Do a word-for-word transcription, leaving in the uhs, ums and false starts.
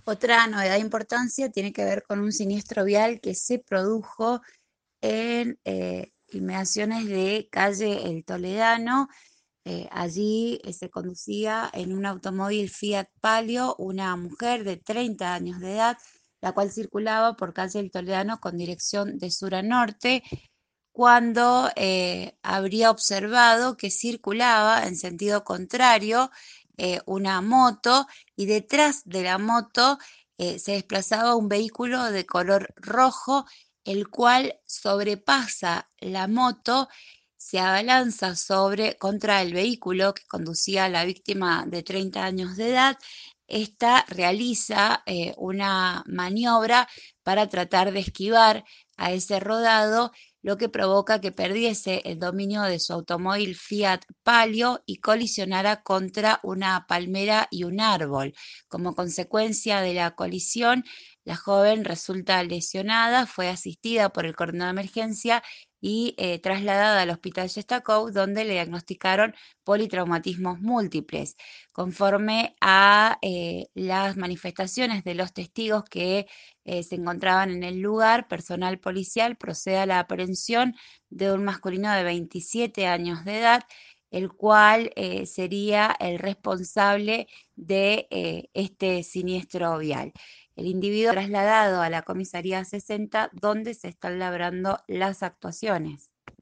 Otra novedad de importancia tiene que ver con un siniestro vial que se produjo en eh, inmediaciones de calle El Toledano. Eh, allí eh, se conducía en un automóvil Fiat Palio una mujer de treinta años de edad, la cual circulaba por calle El Toledano con dirección de sur a norte, cuando eh, habría observado que circulaba en sentido contrario eh, una moto, y detrás de la moto eh, se desplazaba un vehículo de color rojo, el cual sobrepasa la moto, se abalanza sobre, contra el vehículo que conducía a la víctima de treinta años de edad. Esta realiza eh, una maniobra para tratar de esquivar a ese rodado, lo que provoca que perdiese el dominio de su automóvil Fiat Palio y colisionara contra una palmera y un árbol. Como consecuencia de la colisión, la joven resulta lesionada, fue asistida por el coordinador de emergencia y eh, trasladada al hospital Gestakov, donde le diagnosticaron politraumatismos múltiples. Conforme a eh, las manifestaciones de los testigos que eh, se encontraban en el lugar, personal policial procede a la aprehensión de un masculino de veintisiete años de edad, el cual eh, sería el responsable de eh, este siniestro vial. El individuo trasladado a la comisaría sesenta, donde se están labrando las actuaciones.